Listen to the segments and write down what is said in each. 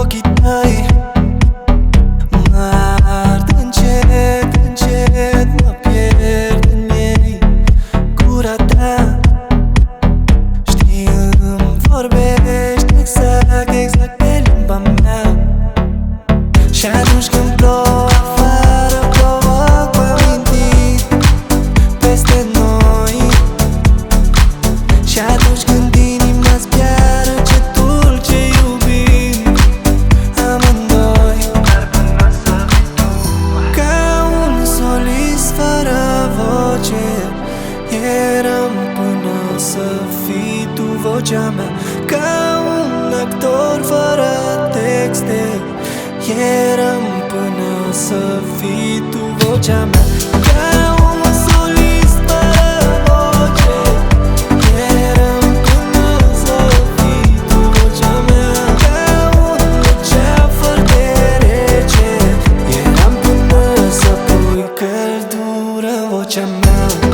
ochii tăi mă ard încet, încet, mă pierd în ei. Gura ta, știi, îmi vorbești exact, exact pe limba mea. Și atunci când plouă afară, plouă cu amintiri peste noi. Și atunci când inima zbiară, ce dulce iubim amândoi. Dar până să vii tu, ca un solist fără voce, eram până să fii tu vocea mea. Ca un actor fără texte, eram până să fii tu vocea mea. Ca un solist fără voce, eram până să fii tu vocea mea. Ca un luceafăr de rece, eram până să pui căldură în vocea mea.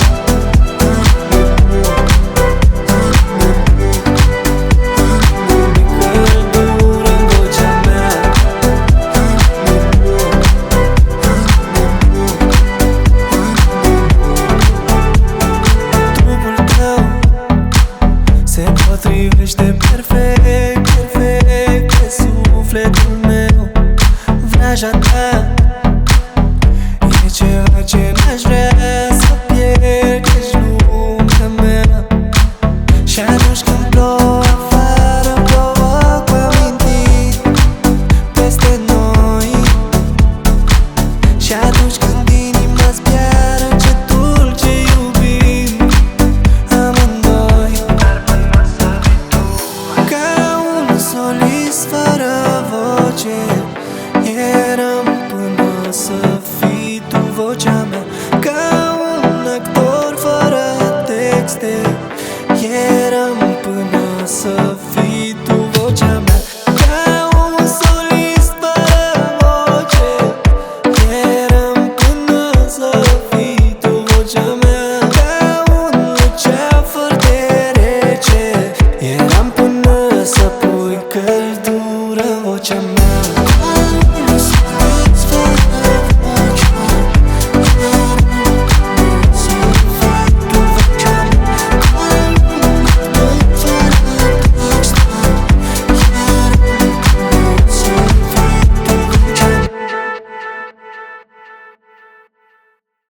Potrivește perfect, perfect pe sufletul meu. Vraja ta e ceva ce n-aș vrea să pierd, ești lumea mea. Și atunci când plouă afară, plouă cu amintiri peste noi. Și atunci când inima zbiară, ce dulce iubim amândoi. Dar până să vii tu, ca un solist fără voce, eram până să fii tu vocea